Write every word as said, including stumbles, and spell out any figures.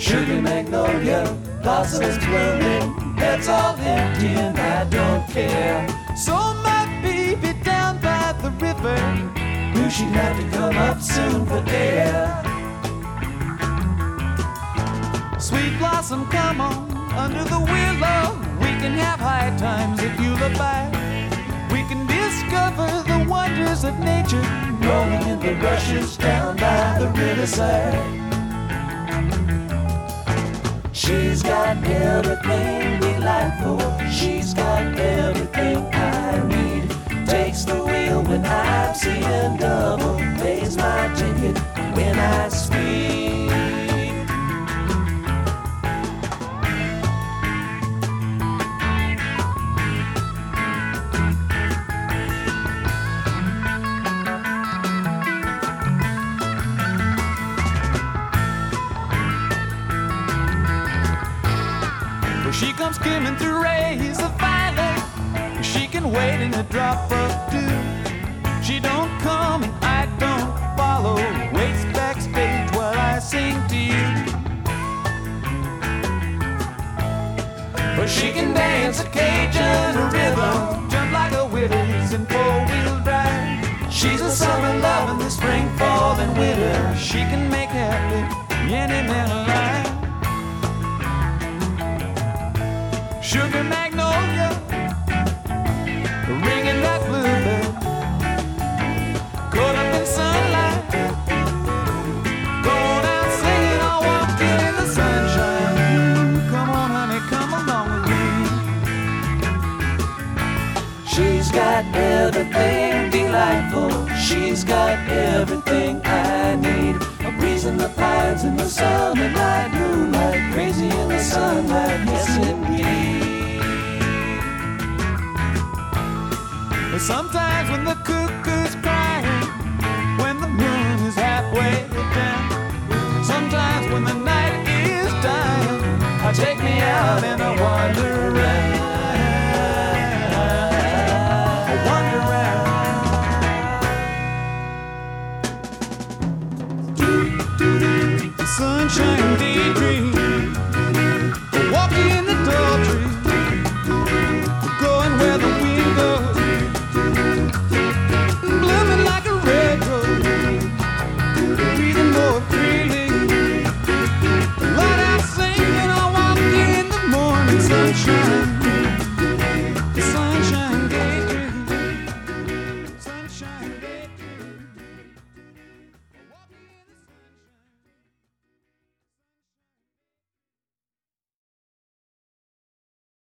Sugar magnolia, blossoms blooming, that's all empty and I don't care. So my baby down by the river knew she'd have to come up soon for air. Sweet blossom, come on, under the willow. We can have high times if you look back. We can discover the wonders of nature, rolling in the rushes down by the riverside. She's got everything delightful, she's got everything I need. Takes the wheel when I'm seeing double, pays my ticket when I speak. She comes skimming through rays of violet. She can wait in a drop of dew. She don't come and I don't follow. Waits backstage while I sing to you. But she can dance a Cajun rhythm, jump like a Willis in four-wheel drive. She's a summer love in the spring, fall, and winter. She can make happy any man alive. Sugar magnolia, ringing that bluebell, caught up in sunlight, going out singing, all walking in the sunshine. Come on, honey, come along with me. She's got everything delightful, she's got everything I need. A breeze in the pines in the summer night, moonlight, crazy in the sunlight, yes indeed. Sometimes when the cuckoo's crying, when the moon is halfway down, sometimes when the night is dying, I take me out and I wander around, I wander around. Do, do, do. The sunshine daydream, walking in the tall tree, going where the wind goes. Blooming like a red rose, breathing more freely. Light out singing, I walk in the morning sunshine. The sunshine daydream, sunshine daydream.